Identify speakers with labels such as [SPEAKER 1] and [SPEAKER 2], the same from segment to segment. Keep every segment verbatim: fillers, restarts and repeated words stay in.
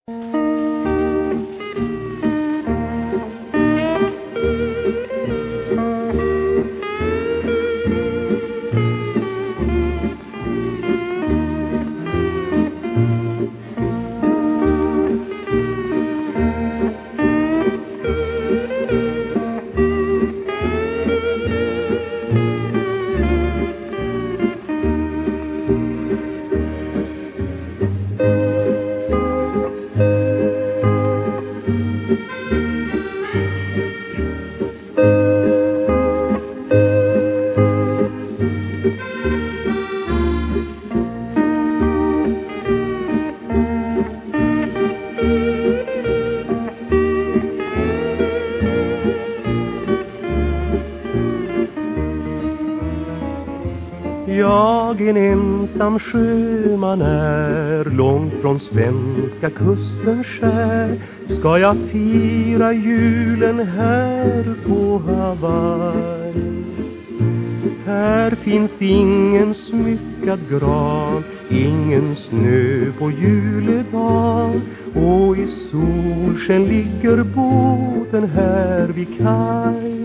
[SPEAKER 1] Jag en ensam sjöman är, långt från svenska kusten skär. Ska jag fira julen här på Hawaii? Här finns ingen smyckad gran, ingen snö på juledag. Och i solsken ligger båten här vid kaj.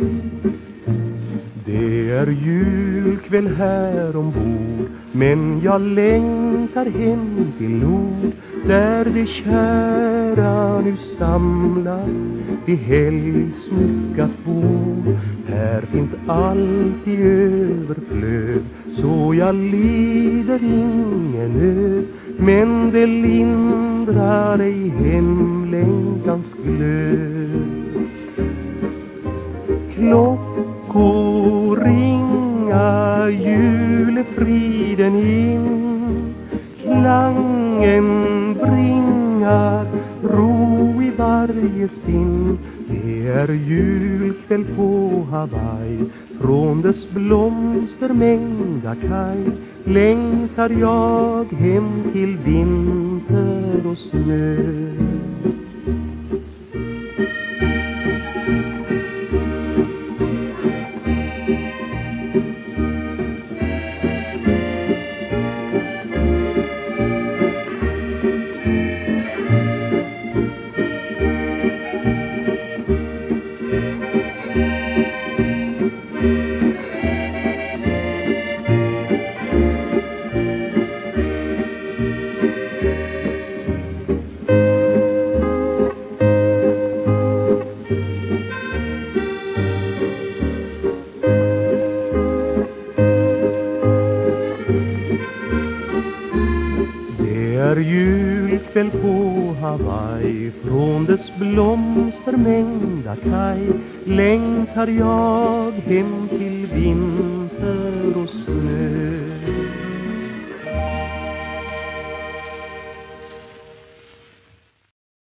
[SPEAKER 1] Det är julkväll här ombord, men jag längtar hem till nord, där de kära nu samlas vid helgsmyckat bord. Här finns allt i överflöd, så jag lider ingen nöd, men det lindrar ej hemlängtans glöd. Klockor ringa, julefriden in, klangen bringar ro i varje sin. Det är julkväll på Hawaii, från dess blomstermängda kaj längtar jag hem till vinter och snö. Det är julkväll på Hawaii, från dess blomstermängda kaj längtar jag hem till vind.